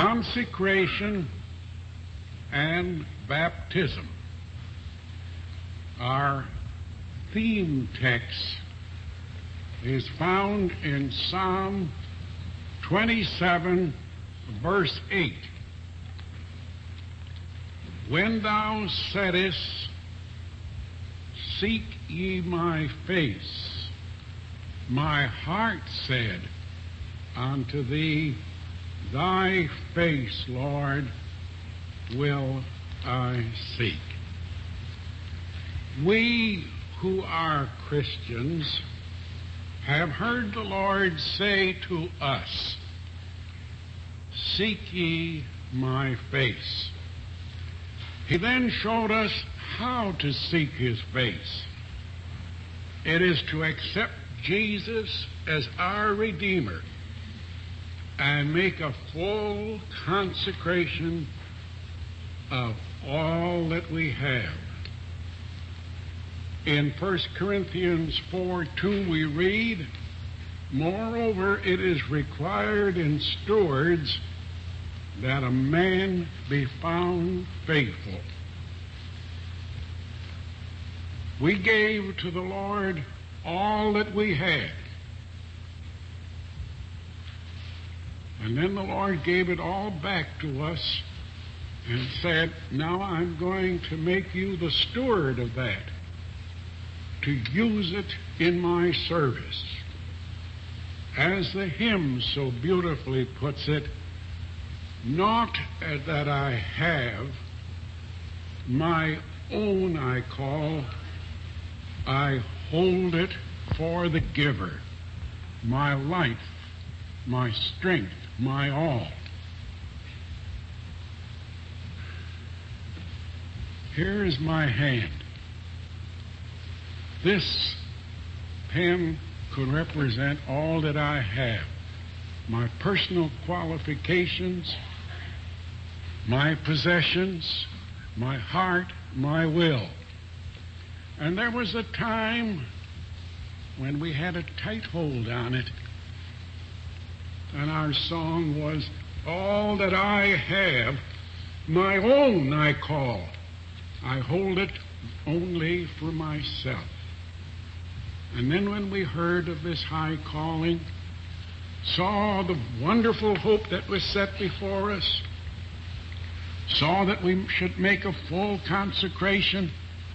consecration and baptism. Our theme text is found in Psalm 27, verse 8. When thou saidst, seek ye my face, my heart said unto thee, thy face, Lord, will I seek. We who are Christians have heard the Lord say to us, seek ye my face. He then showed us how to seek his face. It is to accept Jesus as our Redeemer and make a full consecration of all that we have. In 1 Corinthians 4:2 we read, moreover, it is required in stewards that a man be found faithful. We gave to the Lord all that we had. And then the Lord gave it all back to us and said, now I'm going to make you the steward of that, to use it in my service. As the hymn so beautifully puts it, not that I have, my own I call, I hold it for the giver, my life, my strength, my all. Here is my hand. This pen could represent all that I have, my personal qualifications, my possessions, my heart, my will. And there was a time when we had a tight hold on it, and our song was, all that I have, my own I call. I hold it only for myself. And then when we heard of this high calling, saw the wonderful hope that was set before us, saw that we should make a full consecration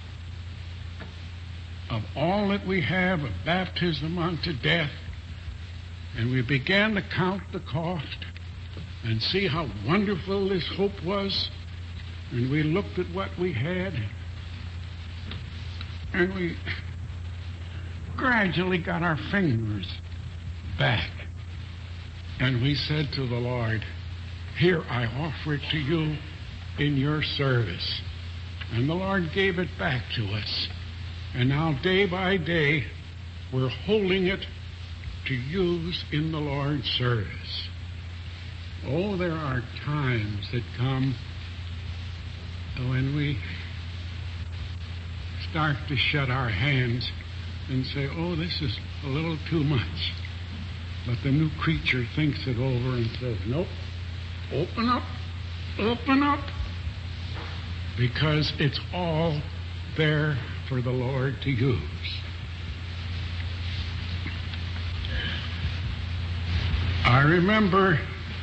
of all that we have of baptism unto death, and we began to count the cost and see how wonderful this hope was, and we looked at what we had, and we gradually got our fingers back, and we said to the Lord, here I offer it to you in your service. And the Lord gave it back to us. And now day by day we're holding it to use in the Lord's service. Oh, there are times that come when we start to shut our hands and say, oh, this is a little too much. But the new creature thinks it over and says, nope, open up, because it's all there for the Lord to use. I remember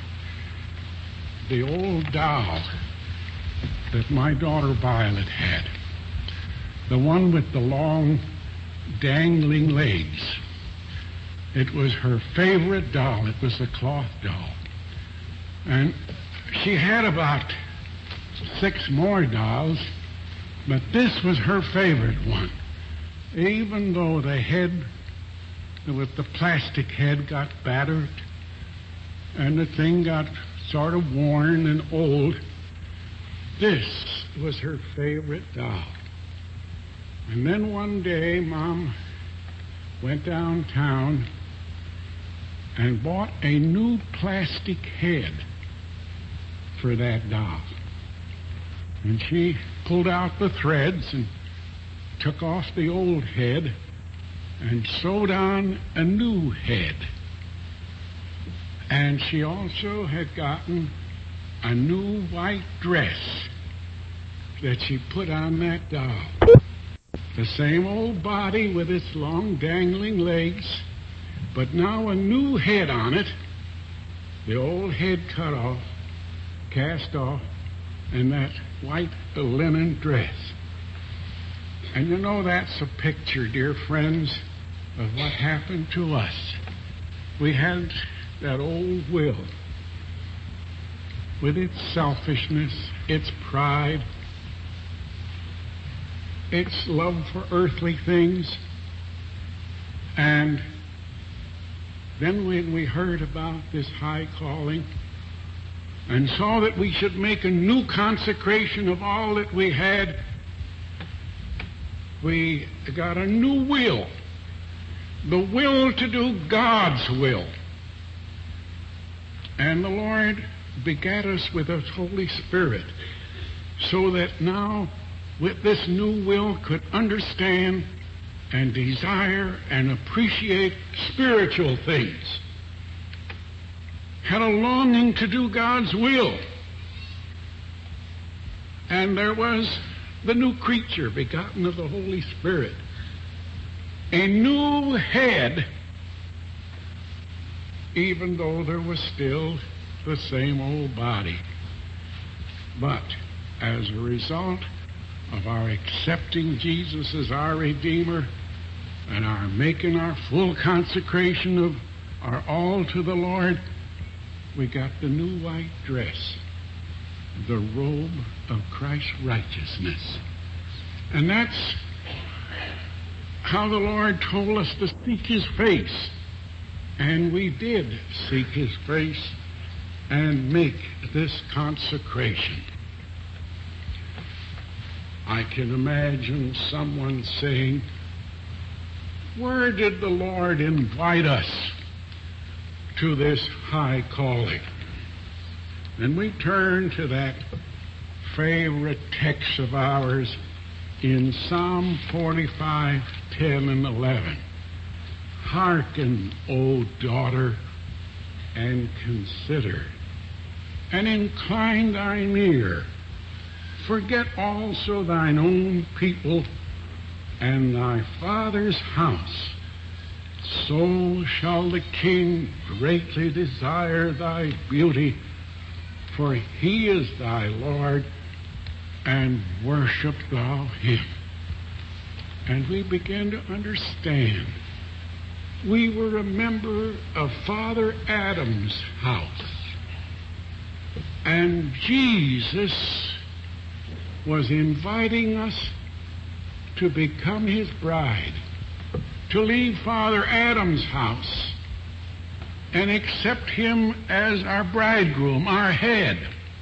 the old doll that my daughter Violet had, the one with the long dangling legs. It was her favorite doll. It was a cloth doll. And she had about 6 more dolls, but this was her favorite one. Even though the head, with the plastic head, got battered and the thing got sort of worn and old, this was her favorite doll. And then one day, Mom went downtown and bought a new plastic head for that doll. And she pulled out the threads and took off the old head and sewed on a new head. And she also had gotten a new white dress that she put on that doll. The same old body with its long dangling legs, but now a new head on it, the old head cut off, cast off, and that white linen dress. And you know, that's a picture, dear friends, of what happened to us. We had that old will with its selfishness, its pride, its love for earthly things. And then when we heard about this high calling and saw that we should make a new consecration of all that we had, we got a new will, the will to do God's will. And the Lord begat us with His Holy Spirit, so that now with this new will could understand and desire and appreciate spiritual things. Had a longing to do God's will. And there was the new creature begotten of the Holy Spirit. A new head, even though there was still the same old body. But as a result of our accepting Jesus as our Redeemer and our making our full consecration of our all to the Lord, we got the new white dress, the robe of Christ's righteousness. And that's how the Lord told us to seek His face. And we did seek His face and make this consecration. I can imagine someone saying, where did the Lord invite us to this high calling? And we turn to that favorite text of ours in Psalm 45, 10 and 11. Hearken, O daughter, and consider, and incline thine ear. Forget also thine own people and thy father's house. So shall the king greatly desire thy beauty, for he is thy Lord, and worship thou him. And we begin to understand. We were a member of Father Adam's house, and Jesus was inviting us to become his bride, to leave Father Adam's house and accept him as our bridegroom, our head,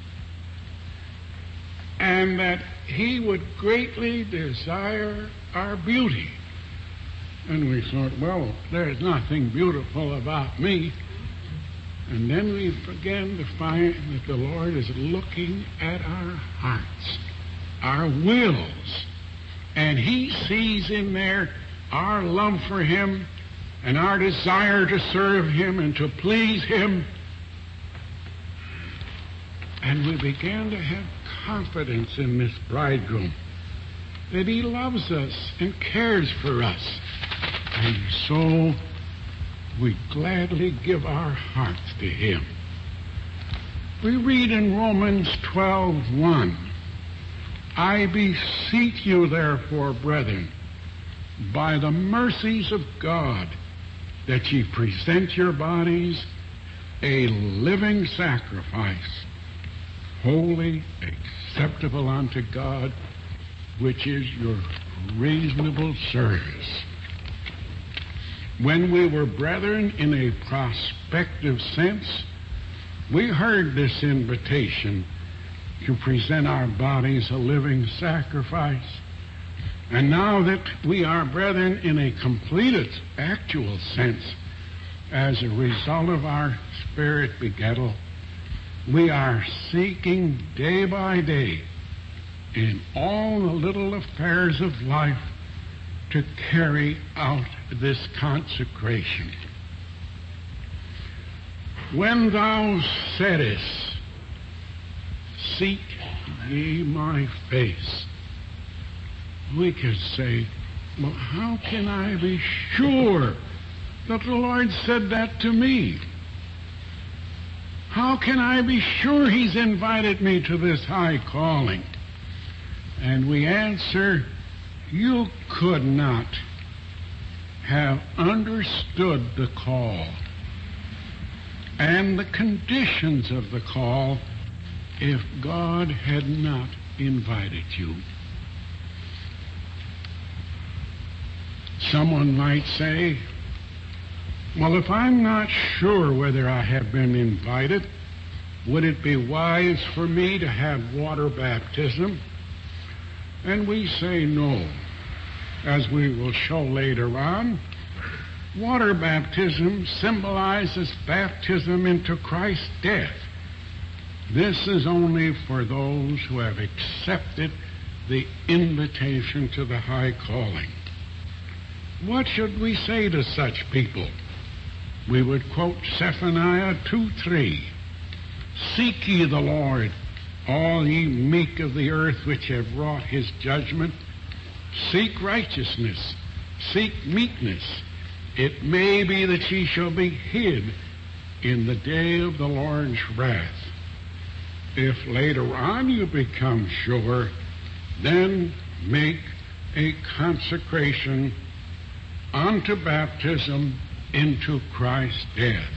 and that he would greatly desire our beauty. And we thought, well, there's nothing beautiful about me. And then we began to find that the Lord is looking at our hearts, our wills, and he sees in there our love for him and our desire to serve him and to please him. And we began to have confidence in this bridegroom, that he loves us and cares for us. And so we gladly give our hearts to him. We read in Romans 12:1, I beseech you, therefore, brethren, by the mercies of God, that ye present your bodies a living sacrifice, holy, acceptable unto God, which is your reasonable service. When we were brethren in a prospective sense, we heard this invitation to present our bodies a living sacrifice. And now that we are brethren in a completed, actual sense, as a result of our spirit begettal, we are seeking day by day in all the little affairs of life to carry out this consecration. When thou saidest, seek ye my face. We could say, well, how can I be sure that the Lord said that to me? How can I be sure He's invited me to this high calling? And we answer, you could not have understood the call and the conditions of the call if God had not invited you. Someone might say, well, if I'm not sure whether I have been invited, would it be wise for me to have water baptism? And we say no. As we will show later on, water baptism symbolizes baptism into Christ's death. This is only for those who have accepted the invitation to the high calling. What should we say to such people? We would quote Zephaniah 2:3. Seek ye the Lord, all ye meek of the earth which have wrought His judgment. Seek righteousness, seek meekness. It may be that ye shall be hid in the day of the Lord's wrath. If later on you become sure, then make a consecration unto baptism into Christ's death.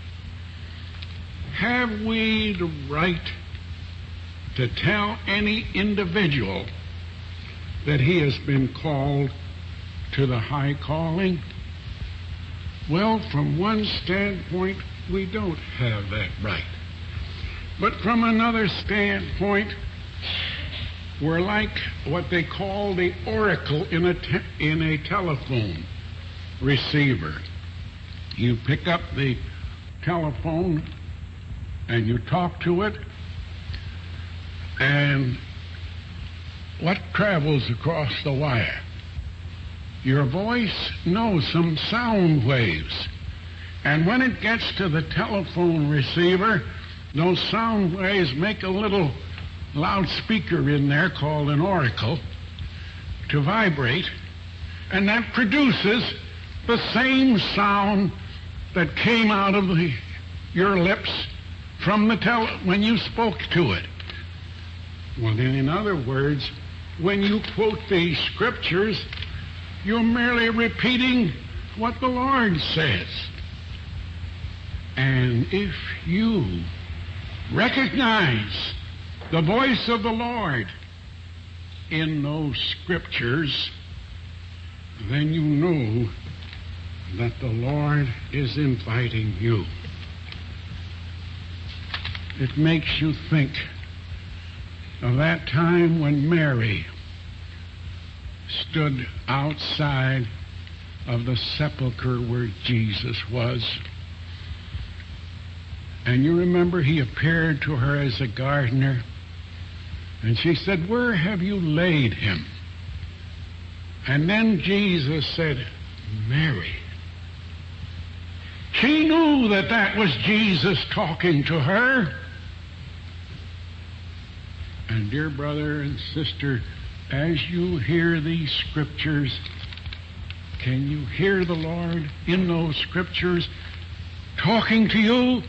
Have we the right to tell any individual that he has been called to the high calling? Well, from one standpoint, we don't have that right. But from another standpoint, we're like what they call the oracle in a telephone receiver. You pick up the telephone and you talk to it, and what travels across the wire? Your voice knows some sound waves. And when it gets to the telephone receiver, those sound waves make a little loudspeaker in there called an oracle to vibrate, and that produces the same sound that came out of your lips from when you spoke to it. Well, then, in other words, when you quote the Scriptures, you're merely repeating what the Lord says. And if you recognize the voice of the Lord in those Scriptures, then you know that the Lord is inviting you. It makes you think of that time when Mary stood outside of the sepulchre where Jesus was. And you remember He appeared to her as a gardener, and she said, "Where have you laid Him?" And then Jesus said, "Mary." She knew that that was Jesus talking to her. And dear brother and sister, as you hear these Scriptures, can you hear the Lord in those Scriptures talking to you?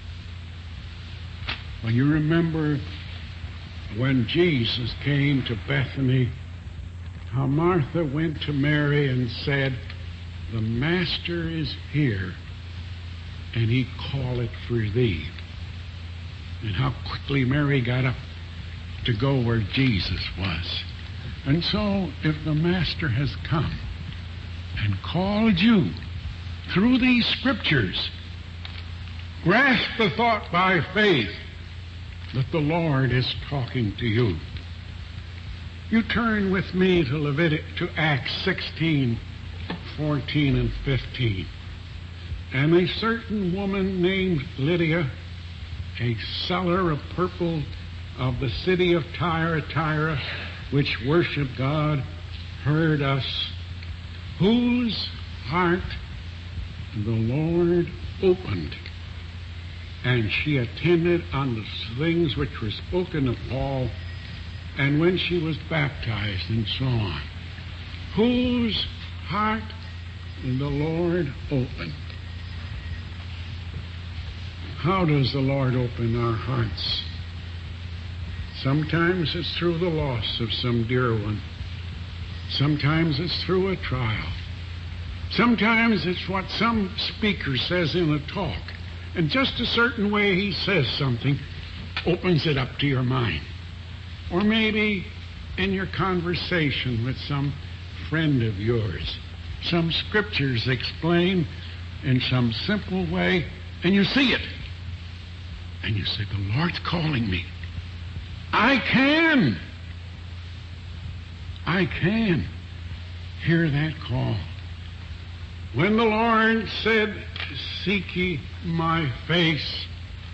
Well, you remember when Jesus came to Bethany, how Martha went to Mary and said, "The Master is here, and He calleth for thee." And how quickly Mary got up to go where Jesus was. And so, if the Master has come and called you through these Scriptures, grasp the thought by faith that the Lord is talking to you. You turn with me to Acts 16, 14, and 15. And a certain woman named Lydia, a seller of purple of the city of Thyatira, which worshiped God, heard us, whose heart the Lord opened, and she attended on the things which were spoken of Paul, and when she was baptized and so on, whose heart the Lord opened. How does the Lord open our hearts? Sometimes it's through the loss of some dear one. Sometimes it's through a trial. Sometimes it's what some speaker says in a talk. And just a certain way he says something opens it up to your mind. Or maybe in your conversation with some friend of yours, some scriptures explained in some simple way, and you see it. And you say, the Lord's calling me. I can hear that call. When the Lord said, seek ye my face,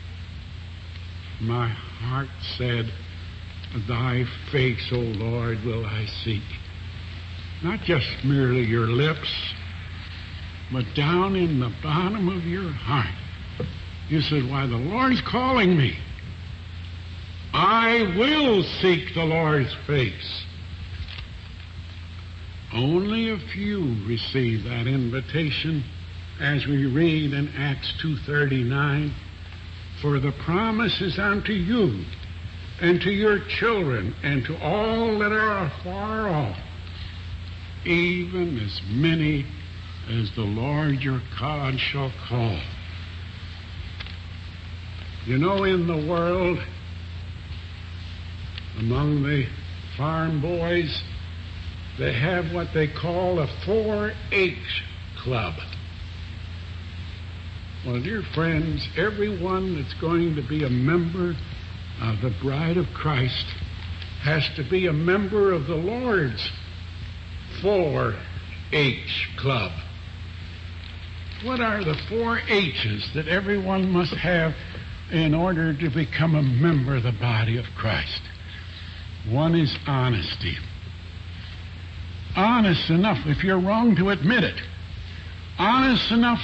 my heart said, thy face, O Lord, will I seek. Not just merely your lips, but down in the bottom of your heart. You said, why, the Lord's calling me. I will seek the Lord's face. Only a few receive that invitation, as we read in Acts 2:39. For the promise is unto you, and to your children, and to all that are afar off, even as many as the Lord your God shall call. You know, in the world, among the farm boys, they have what they call a 4-H club. Well, dear friends, everyone that's going to be a member of the Bride of Christ has to be a member of the Lord's 4-H club. What are the 4 H's that everyone must have in order to become a member of the body of Christ? One is honesty. Honest enough, if you're wrong, to admit it. Honest enough,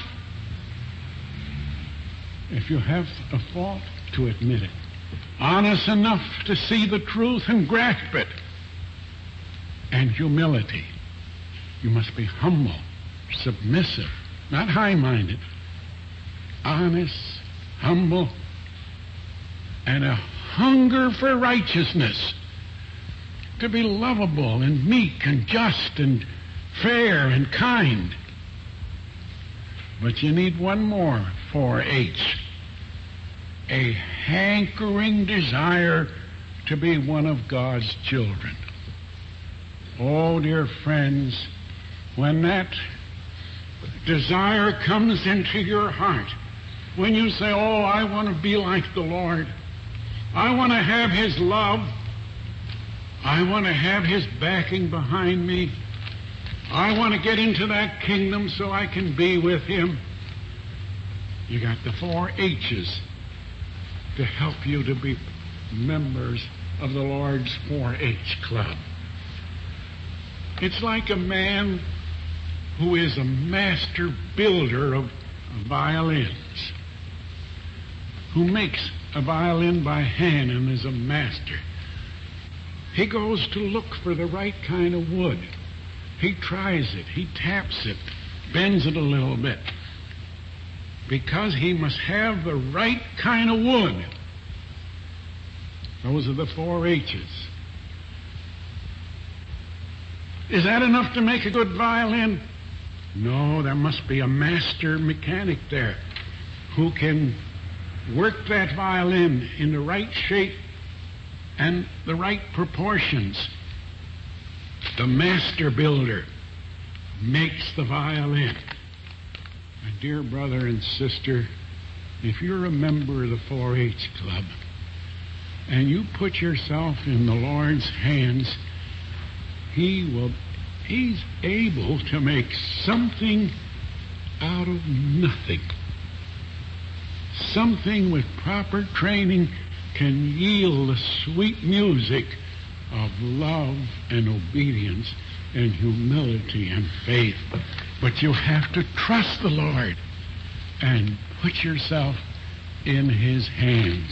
if you have a fault, to admit it. Honest enough to see the truth and grasp it. And humility. You must be humble, submissive, not high-minded. Honest, humble, and a hunger for righteousness. To be lovable and meek and just and fair and kind. But you need one more 4-H. A hankering desire to be one of God's children. Oh, dear friends, when that desire comes into your heart, when you say, oh, I want to be like the Lord, I want to have His love, I want to have His backing behind me, I want to get into that kingdom so I can be with Him. You got the 4 H's to help you to be members of the Lord's 4-H club. It's like a man who is a master builder of violins, who makes a violin by hand and is a master. He goes to look for the right kind of wood. He tries it, he taps it, bends it a little bit, because he must have the right kind of wood. Those are the 4 H's. Is that enough to make a good violin? No, there must be a master mechanic there who can work that violin in the right shape and the right proportions. The master builder makes the violin. My dear brother and sister, if you're a member of the 4-H club and you put yourself in the Lord's hands, He's able to make something out of nothing. Something with proper training can yield the sweet music of love and obedience and humility and faith. But you have to trust the Lord and put yourself in His hands.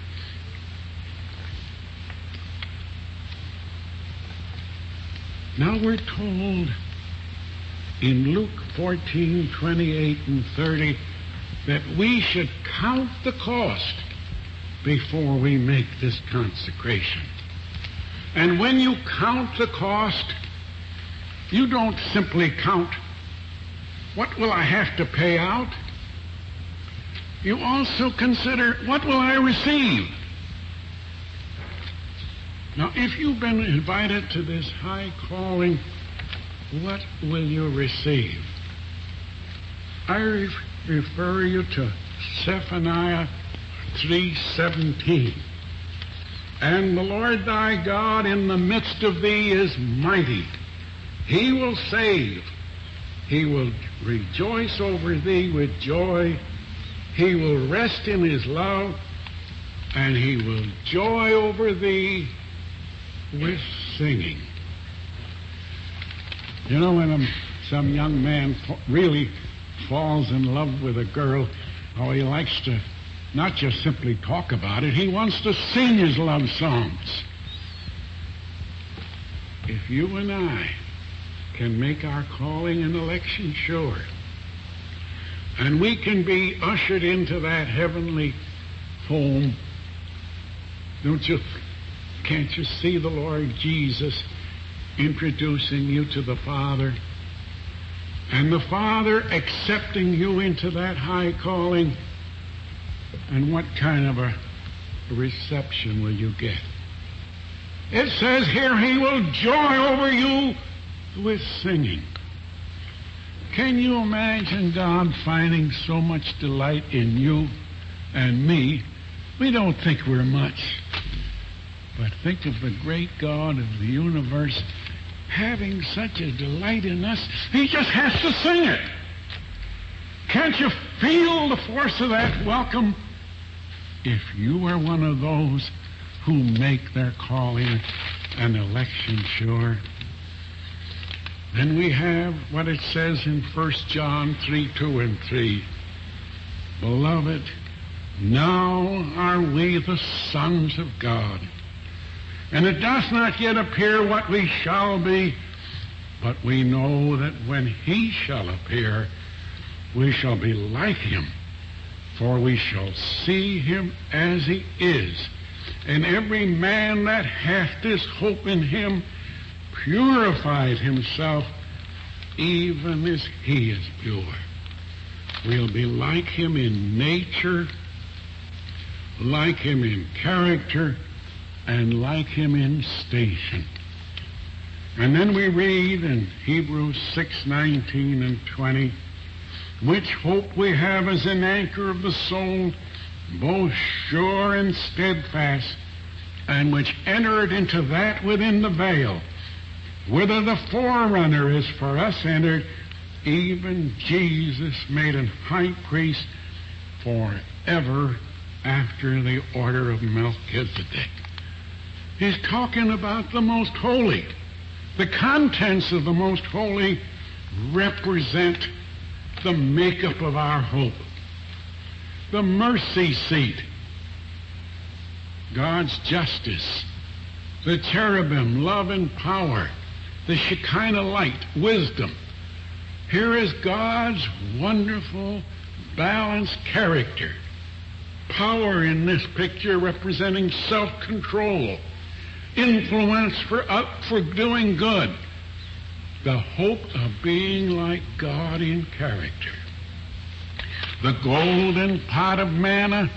Now we're told in Luke 14:28 and 30 that we should count the cost before we make this consecration. And when you count the cost, you don't simply count, what will I have to pay out? You also consider, what will I receive? Now, if you've been invited to this high calling, what will you receive? I refer you to Zephaniah 3:17. And the Lord thy God in the midst of thee is mighty. He will save. He will rejoice over thee with joy. He will rest in His love, and He will joy over thee with singing. You know, when some young man really falls in love with a girl, oh, he likes to not just simply talk about it, he wants to sing his love songs. If you and I can make our calling and election sure, and we can be ushered into that heavenly home, can't you see the Lord Jesus introducing you to the Father, and the Father accepting you into that high calling? And what kind of a reception will you get? It says here, He will joy over you with singing. Can you imagine God finding so much delight in you and me? We don't think we're much. But think of the great God of the universe having such a delight in us, He just has to sing it. Can't you feel the force of that welcome? If you are one of those who make their calling and election sure, then we have what it says in 1 John 3:2 and 3. Beloved, now are we the sons of God, and it does not yet appear what we shall be, but we know that when He shall appear, we shall be like Him, for we shall see Him as He is. And every man that hath this hope in Him purified himself, even as He is pure. We'll be like Him in nature, like Him in character, and like Him in station. And then we read in Hebrews 6:19 and 20, which hope we have as an anchor of the soul, both sure and steadfast, and which entered into that within the veil, whither the forerunner is for us entered, even Jesus made an high priest forever after the order of Melchizedek. He's talking about the most holy. The contents of the most holy represent the makeup of our hope. The mercy seat, God's justice, the cherubim, love and power, the Shekinah light, wisdom. Here is God's wonderful, balanced character. Power in this picture representing self-control, influence for doing good, the hope of being like God in character. The golden pot of manna,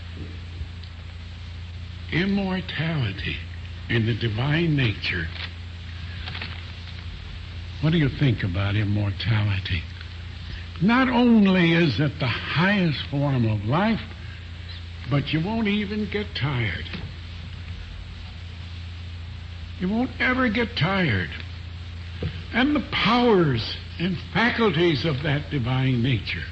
immortality in the divine nature. What do you think about immortality? Not only is it the highest form of life, but you won't even get tired. You won't ever get tired. And the powers and faculties of that divine nature.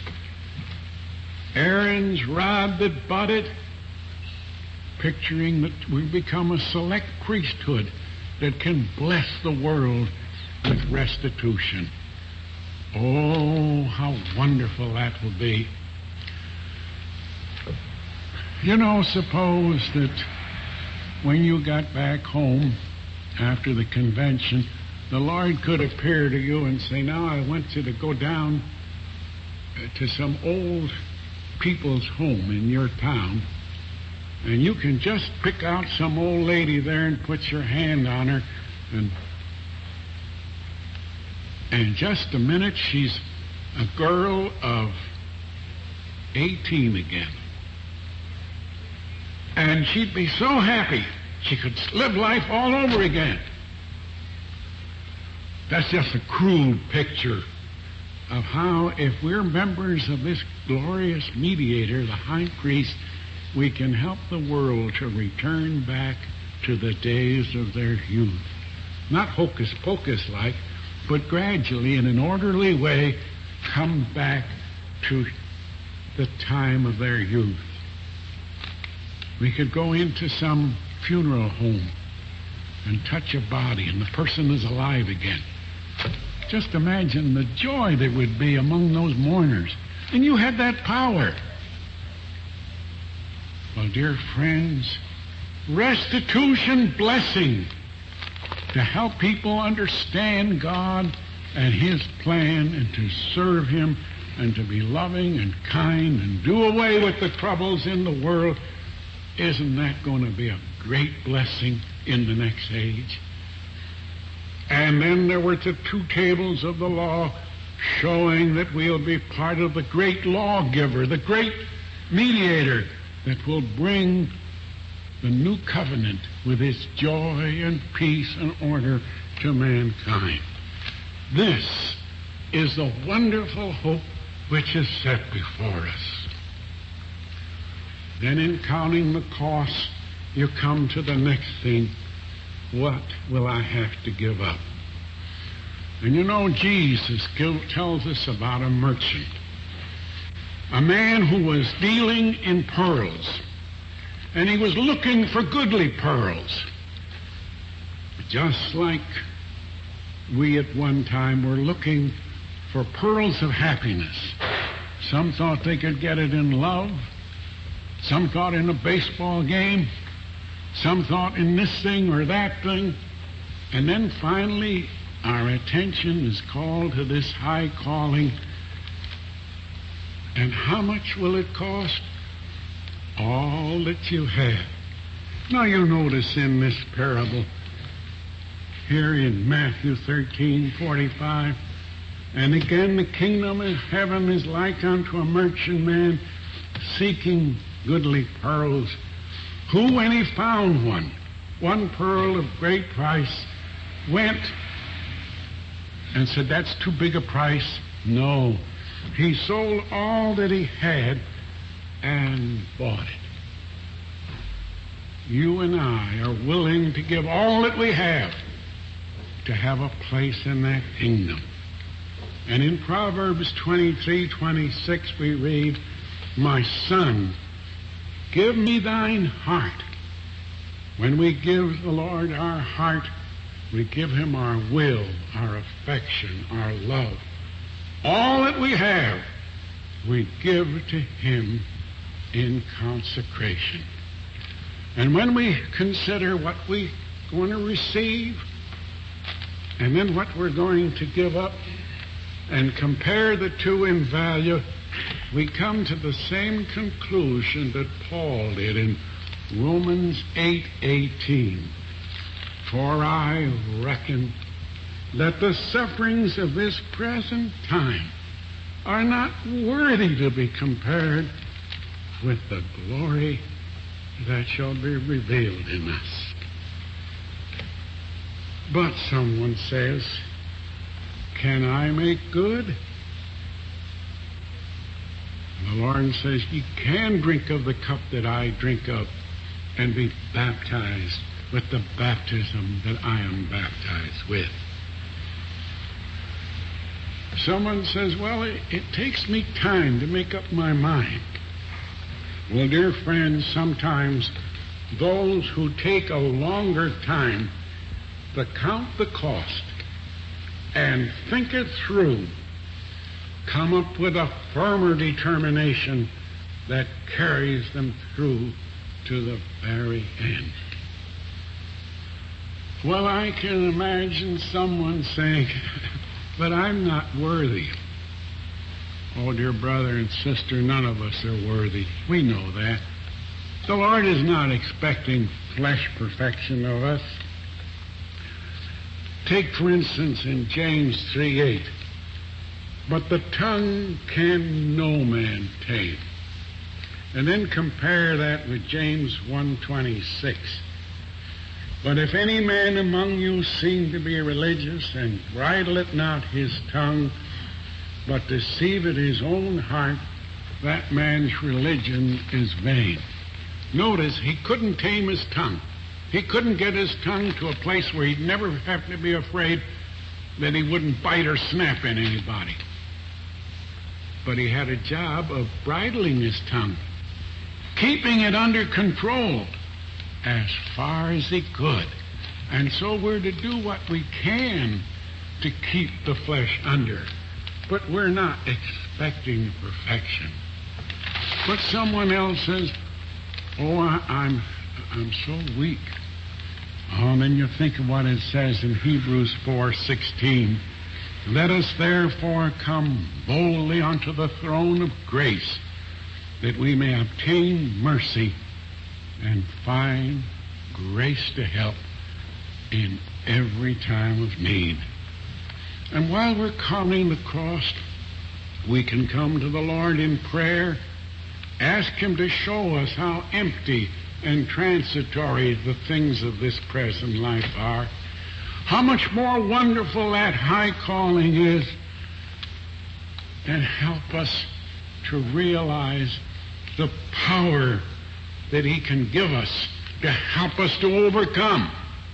Aaron's rod that budded, picturing that we become a select priesthood that can bless the world with restitution. Oh, how wonderful that will be. You know, suppose that when you got back home after the convention, the Lord could appear to you and say, now I want you to go down to some old people's home in your town, and you can just pick out some old lady there and put your hand on her, and in just a minute she's a girl of 18 again. And she'd be so happy she could live life all over again. That's just a crude picture of how, if we're members of this glorious mediator, the high priest, we can help the world to return back to the days of their youth. Not hocus pocus like, but gradually, in an orderly way, come back to the time of their youth. We could go into some funeral home and touch a body, and the person is alive again. Just imagine the joy that would be among those mourners. And you had that power. Well, dear friends, restitution blessing to help people understand God and His plan and to serve Him and to be loving and kind and do away with the troubles in the world. Isn't that going to be a great blessing in the next age? And then there were the two tables of the law showing that we'll be part of the great lawgiver, the great mediator that will bring the new covenant with its joy and peace and order to mankind. This is the wonderful hope which is set before us. Then in counting the cost, you come to the next thing. What will I have to give up? And you know, Jesus tells us about a merchant, a man who was dealing in pearls, and he was looking for goodly pearls, just like we at one time were looking for pearls of happiness. Some thought they could get it in love. Some thought in a baseball game. Some thought in this thing or that thing. And then finally, our attention is called to this high calling. And how much will it cost? All that you have. Now you notice in this parable, here in Matthew 13:45, and again the kingdom of heaven is like unto a merchantman seeking goodly pearls, who, when he found one pearl of great price, went and said, that's too big a price. No. He sold all that he had and bought it. You and I are willing to give all that we have to have a place in that kingdom. And in Proverbs 23:26 we read, my son, give me thine heart. When we give the Lord our heart, we give Him our will, our affection, our love. All that we have, we give to Him in consecration. And when we consider what we're going to receive, and then what we're going to give up, and compare the two in value, we come to the same conclusion that Paul did in Romans 8:18. For I reckon that the sufferings of this present time are not worthy to be compared with the glory that shall be revealed in us. But someone says, can I make good? The Lord says, you can drink of the cup that I drink of and be baptized with the baptism that I am baptized with. Someone says, well, it takes me time to make up my mind. Well, dear friends, sometimes those who take a longer time to count the cost and think it through come up with a firmer determination that carries them through to the very end. Well, I can imagine someone saying, but I'm not worthy. Oh, dear brother and sister, none of us are worthy. We know that. The Lord is not expecting flesh perfection of us. Take, for instance, in James 3:8, but the tongue can no man tame. And then compare that with James 1:26. But if any man among you seem to be religious, and bridleth not his tongue, but deceiveth his own heart, that man's religion is vain. Notice, he couldn't tame his tongue. He couldn't get his tongue to a place where he'd never have to be afraid that he wouldn't bite or snap at anybody. But he had a job of bridling his tongue, keeping it under control as far as he could. And so we're to do what we can to keep the flesh under. But we're not expecting perfection. But someone else says, oh, I'm so weak. Oh, and then you think of what it says in Hebrews 4:16. Let us therefore come boldly unto the throne of grace, that we may obtain mercy and find grace to help in every time of need. And while we're counting the cross, we can come to the Lord in prayer, ask Him to show us how empty and transitory the things of this present life are, how much more wonderful that high calling is, and help us to realize the power that He can give us to help us to overcome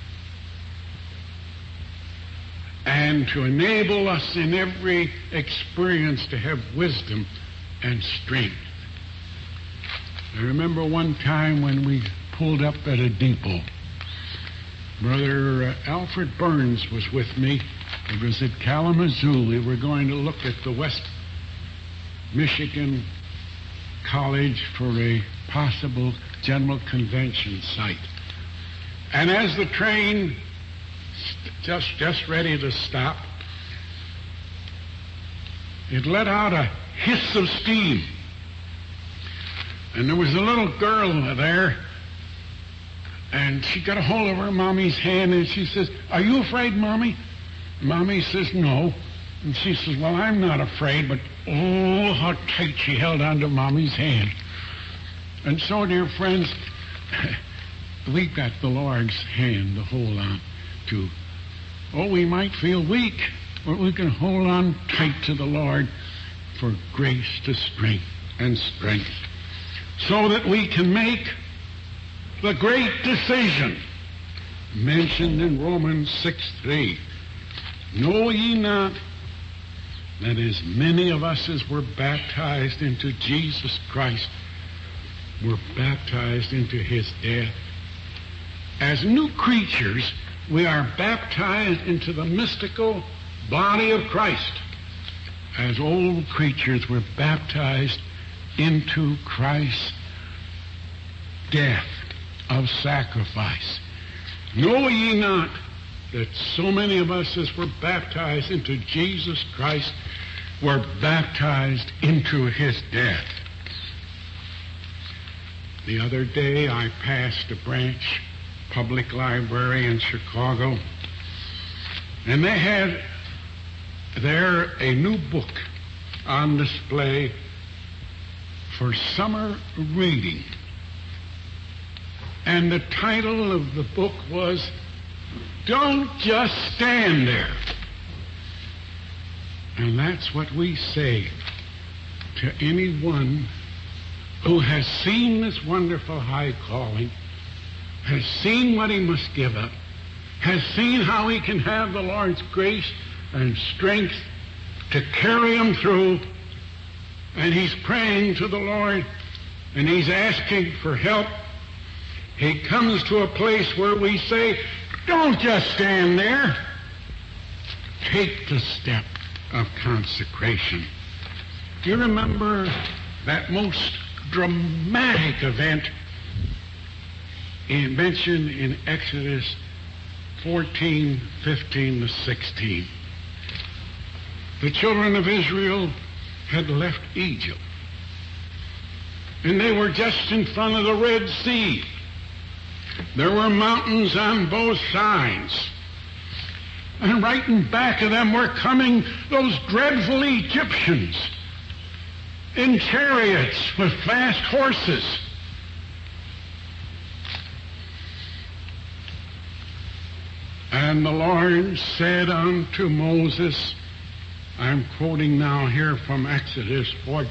and to enable us in every experience to have wisdom and strength. I remember one time when we pulled up at a depot. Brother Alfred Burns was with me. It was at Kalamazoo. We were going to look at the West Michigan College for a possible general convention site. And as the train just ready to stop, it let out a hiss of steam. And there was a little girl there, and she got a hold of her mommy's hand, and she says, "Are you afraid, Mommy?" Mommy says, "No." And she says, "Well, I'm not afraid," but oh, how tight she held onto Mommy's hand. And so, dear friends, we've got the Lord's hand to hold on to. Oh, we might feel weak, but we can hold on tight to the Lord for grace to strength and strength, so that we can make the great decision mentioned in Romans 6:3. Know ye not that as many of us as were baptized into Jesus Christ were baptized into His death? As new creatures, we are baptized into the mystical body of Christ. As old creatures, we're baptized into Christ's death of sacrifice. Know ye not that so many of us as were baptized into Jesus Christ were baptized into His death? The other day I passed a branch public library in Chicago, and they had there a new book on display for summer reading. And the title of the book was, "Don't Just Stand There." And that's what we say to anyone who has seen this wonderful high calling, has seen what he must give up, has seen how he can have the Lord's grace and strength to carry him through, and he's praying to the Lord, and he's asking for help. He comes to a place where we say, don't just stand there. Take the step of consecration. Do you remember that most dramatic event mentioned in Exodus 14:15-16. The children of Israel had left Egypt, and they were just in front of the Red Sea. There were mountains on both sides, and right in back of them were coming those dreadful Egyptians in chariots with fast horses. And the Lord said unto Moses, I'm quoting now here from Exodus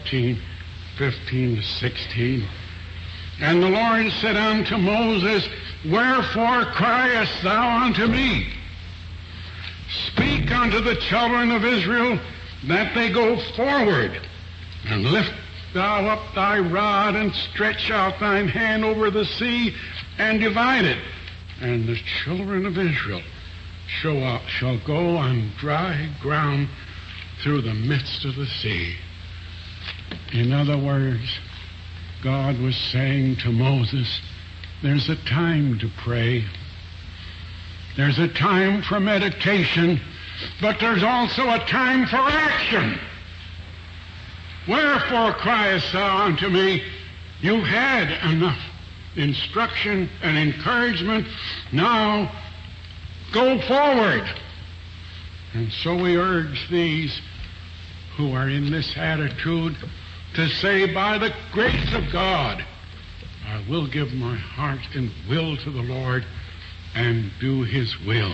14:15-16. And the Lord said unto Moses, Wherefore criest thou unto me? Speak unto the children of Israel that they go forward, and lift thou up thy rod, and stretch out thine hand over the sea, and divide it. And the children of Israel shall go on dry ground through the midst of the sea. In other words, God was saying to Moses, there's a time to pray. There's a time for meditation, but there's also a time for action. Wherefore criest thou unto me? You've had enough instruction and encouragement. Now go forward. And so we urge these who are in this attitude to say, by the grace of God, I will give my heart and will to the Lord and do His will.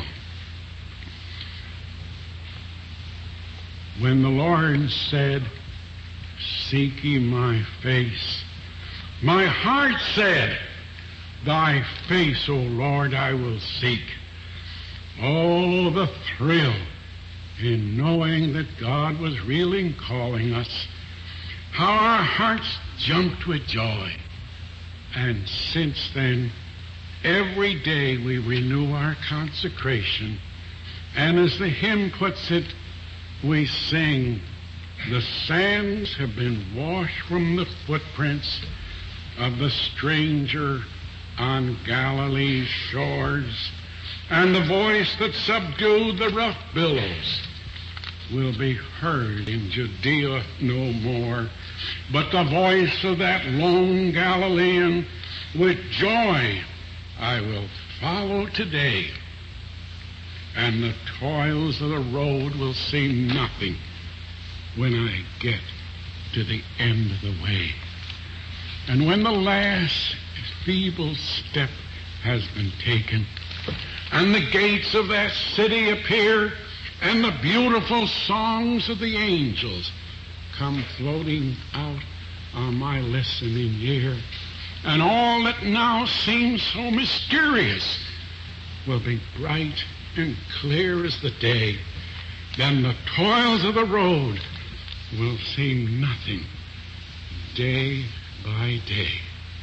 When the Lord said, Seek ye my face, my heart said, Thy face, O Lord, I will seek. Oh, the thrill in knowing that God was really calling us. How our hearts jumped with joy. And since then, every day we renew our consecration. And as the hymn puts it, we sing, the sands have been washed from the footprints of the stranger on Galilee's shores, and the voice that subdued the rough billows will be heard in Judea no more, but the voice of that lone Galilean, with joy I will follow today, and the toils of the road will seem nothing when I get to the end of the way. And when the last feeble step has been taken, and the gates of that city appear, and the beautiful songs of the angels come floating out on my listening ear, and all that now seems so mysterious will be bright and clear as the day, then the toils of the road will seem nothing day by day.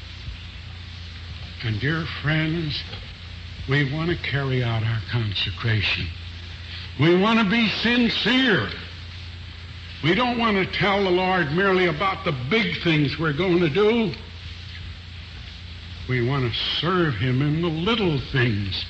And dear friends, we want to carry out our consecration. We want to be sincere. We don't want to tell the Lord merely about the big things we're going to do. We want to serve Him in the little things.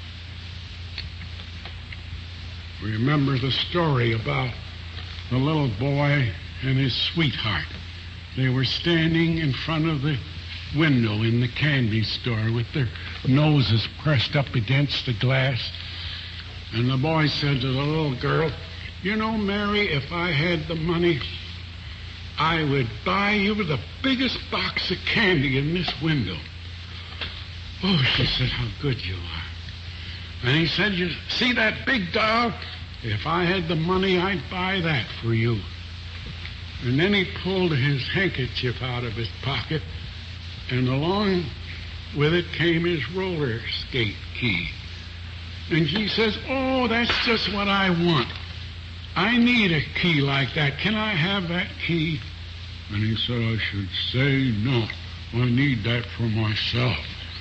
Remember the story about the little boy and his sweetheart. They were standing in front of the window in the candy store with their noses pressed up against the glass. And the boy said to the little girl, You know, Mary, if I had the money, I would buy you the biggest box of candy in this window. Oh, she said, how good you are. And he said, You see that big doll? If I had the money, I'd buy that for you. And then he pulled his handkerchief out of his pocket, and along with it came his roller skate key. And she says, Oh, that's just what I want. I need a key like that. Can I have that key? And he said, I should say no. I need that for myself.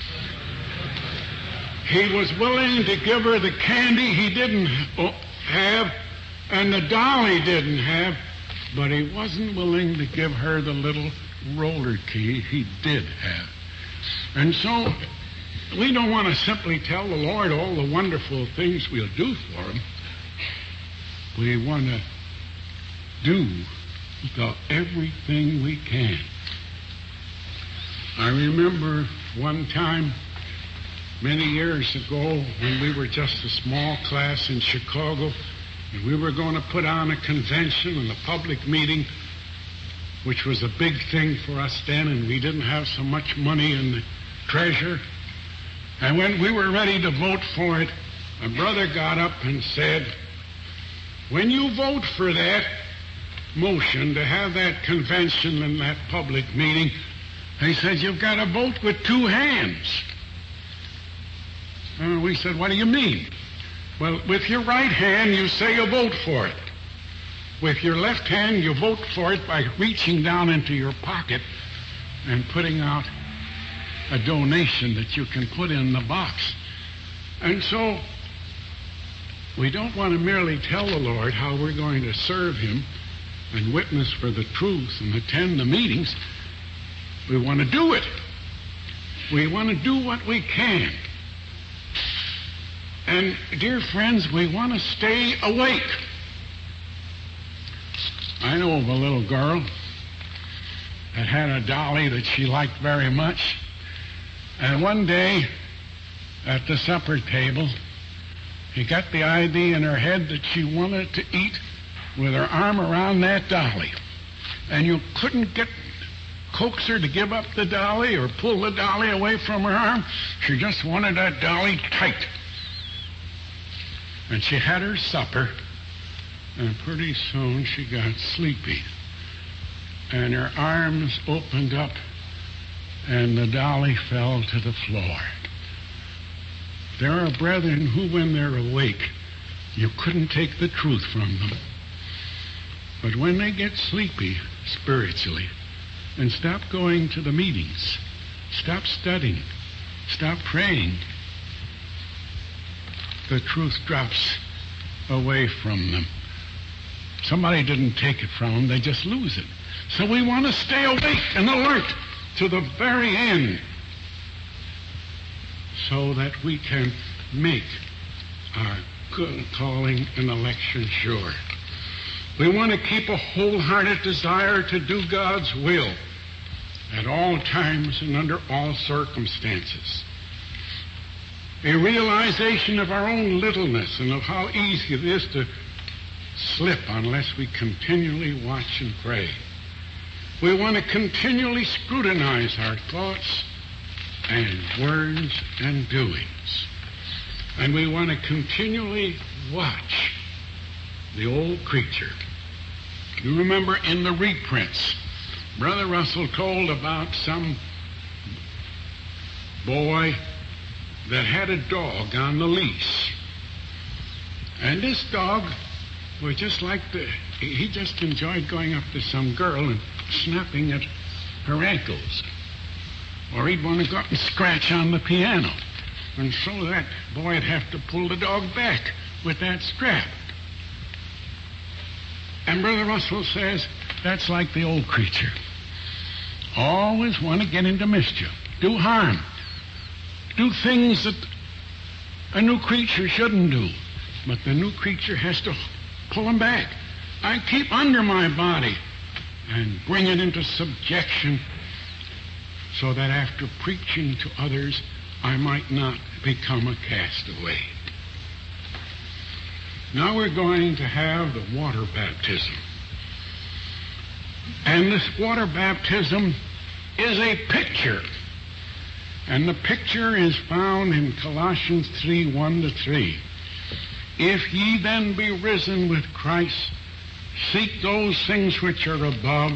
He was willing to give her the candy he didn't have and the doll he didn't have, but he wasn't willing to give her the little roller key he did have. And so we don't want to simply tell the Lord all the wonderful things we'll do for him. We want to do everything we can. I remember one time many years ago when we were just a small class in Chicago, and we were going to put on a convention and a public meeting, which was a big thing for us then, and we didn't have so much money in the treasure. And when we were ready to vote for it, a brother got up and said, when you vote for that motion to have that convention and that public meeting, he said, you've got to vote with two hands. And we said, what do you mean? Well, with your right hand, you say you vote for it. With your left hand, you vote for it by reaching down into your pocket and putting out a donation that you can put in the box. And so we don't want to merely tell the Lord how we're going to serve him and witness for the truth and attend the meetings. We want to do it. We want to do what we can. And, dear friends, we want to stay awake. I know of a little girl that had a dolly that she liked very much. And one day at the supper table, she got the idea in her head that she wanted to eat with her arm around that dolly. And you couldn't coax her to give up the dolly or pull the dolly away from her arm. She just wanted that dolly tight. And she had her supper, and pretty soon she got sleepy. And her arms opened up, and the dolly fell to the floor. There are brethren who, when they're awake, you couldn't take the truth from them. But when they get sleepy spiritually and stop going to the meetings, stop studying, stop praying, the truth drops away from them. Somebody didn't take it from them, they just lose it. So we want to stay awake and alert to the very end so that we can make our calling and election sure. We want to keep a wholehearted desire to do God's will at all times and under all circumstances. A realization of our own littleness and of how easy it is to slip unless we continually watch and pray. We want to continually scrutinize our thoughts and words and doings. And we want to continually watch the old creature. You remember in the reprints, Brother Russell told about some boy that had a dog on the leash. And this dog was just like he just enjoyed going up to some girl and snapping at her ankles. Or he'd want to go up and scratch on the piano. And so that boy would have to pull the dog back with that strap. And Brother Russell says, that's like the old creature. Always want to get into mischief, do harm, do things that a new creature shouldn't do. But the new creature has to pull him back. I keep under my body and bring it into subjection so that after preaching to others, I might not become a castaway. Now we're going to have the water baptism. And this water baptism is a picture. And the picture is found in Colossians 3:1-3. If ye then be risen with Christ, seek those things which are above,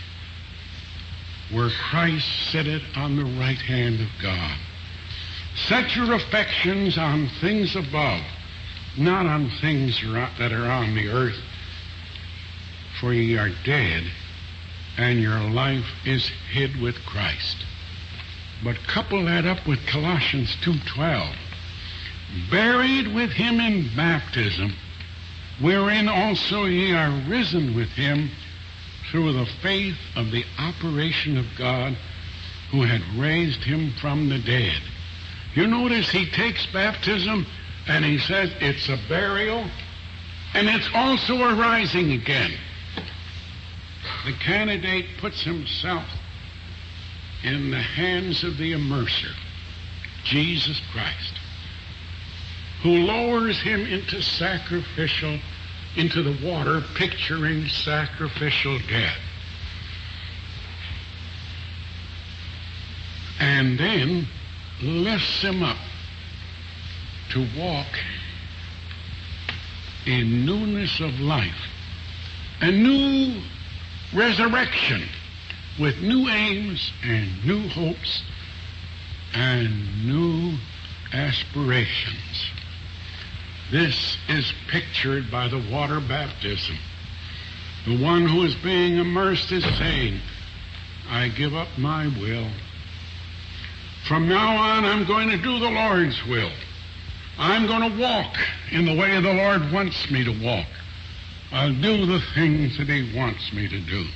where Christ sitteth on the right hand of God. Set your affections on things above, not on things that are on the earth. For ye are dead, and your life is hid with Christ. But couple that up with Colossians 2:12. Buried with him in baptism, wherein also ye are risen with him through the faith of the operation of God who had raised him from the dead. You notice he takes baptism and he says it's a burial and it's also a rising again. The candidate puts himself in the hands of the immerser, Jesus Christ, who lowers him into the water, picturing sacrificial death. And then lifts him up to walk in newness of life, a new resurrection with new aims and new hopes and new aspirations. This is pictured by the water baptism. The one who is being immersed is saying, I give up my will. From now on, I'm going to do the Lord's will. I'm going to walk in the way the Lord wants me to walk. I'll do the things that he wants me to do.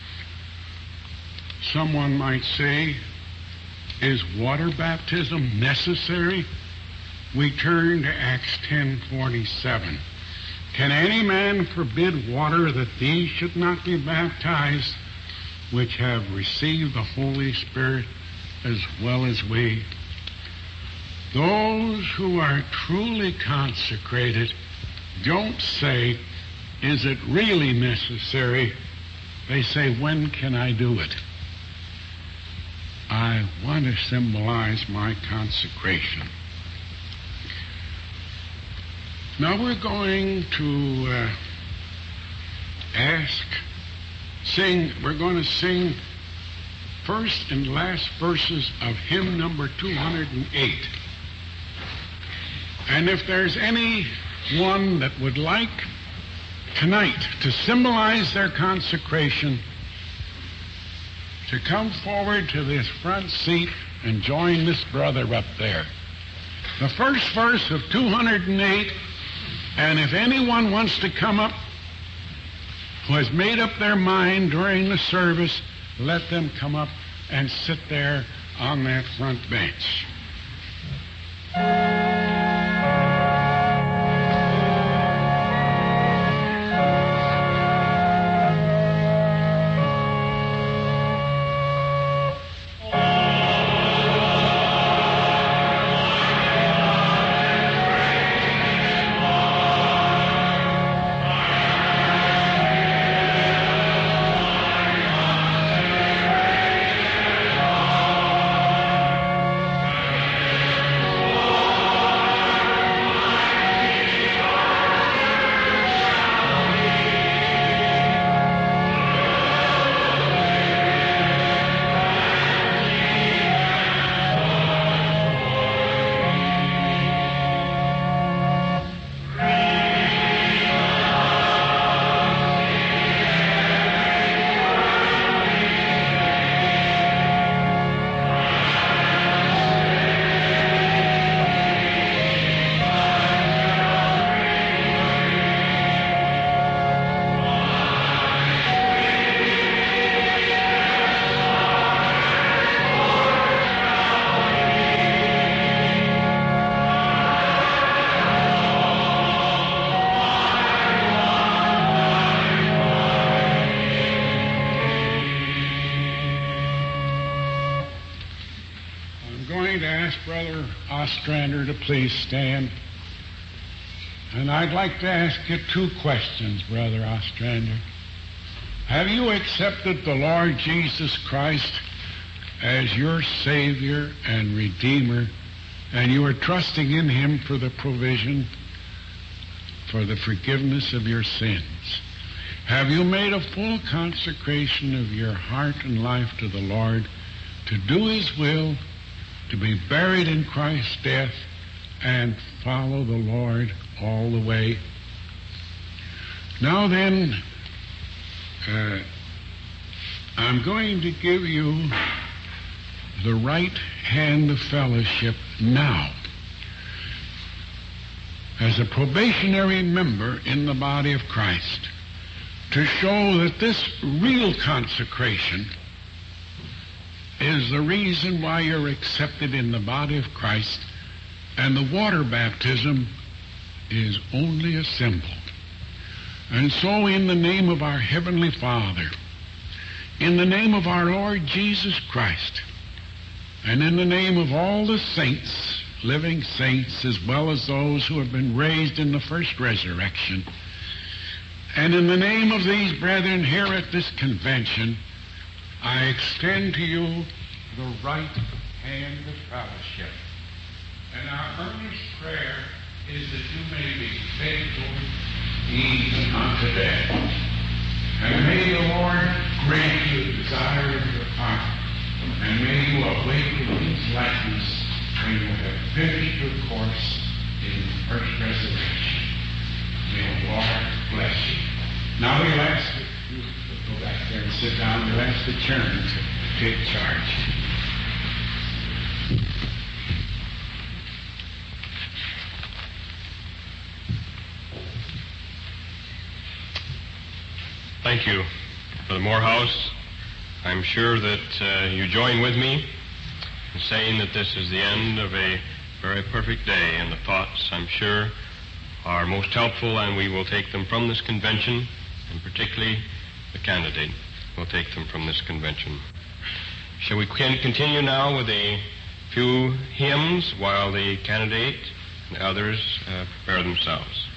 Someone might say, is water baptism necessary? We turn to Acts 10:47. Can any man forbid water that these should not be baptized, which have received the Holy Spirit as well as we? Those who are truly consecrated don't say, is it really necessary? They say, when can I do it? I want to symbolize my consecration. Now we're going to we're going to sing first and last verses of hymn number 208. And if there's anyone that would like tonight to symbolize their consecration, to come forward to this front seat and join this brother up there. The first verse of 208, and if anyone wants to come up who has made up their mind during the service, let them come up and sit there on that front bench. Brother Ostrander to please stand. And I'd like to ask you two questions, Brother Ostrander. Have you accepted the Lord Jesus Christ as your Savior and Redeemer, and you are trusting in him for the provision, for the forgiveness of your sins? Have you made a full consecration of your heart and life to the Lord to do his will, to be buried in Christ's death, and follow the Lord all the way? Now then, I'm going to give you the right hand of fellowship now. As a probationary member in the body of Christ, to show that this real consecration is the reason why you're accepted in the body of Christ, and the water baptism is only a symbol. And so in the name of our Heavenly Father, in the name of our Lord Jesus Christ, and in the name of all the saints, living saints, as well as those who have been raised in the first resurrection, and in the name of these brethren here at this convention, I extend to you the right hand of fellowship. And our earnest prayer is that you may be faithful even unto death. And may the Lord grant you the desire of your heart, and may you awaken His likeness when you have finished your course in the first resurrection. May the Lord bless you. Now we'll ask you to go back there and sit down. We'll ask the chairman to take charge. Thank you, Brother Morehouse. I'm sure that you join with me in saying that this is the end of a very perfect day, and the thoughts, I'm sure, are most helpful, and we will take them from this convention, and particularly the candidate will take them from this convention. Shall we continue now with a few hymns while the candidate and others prepare themselves?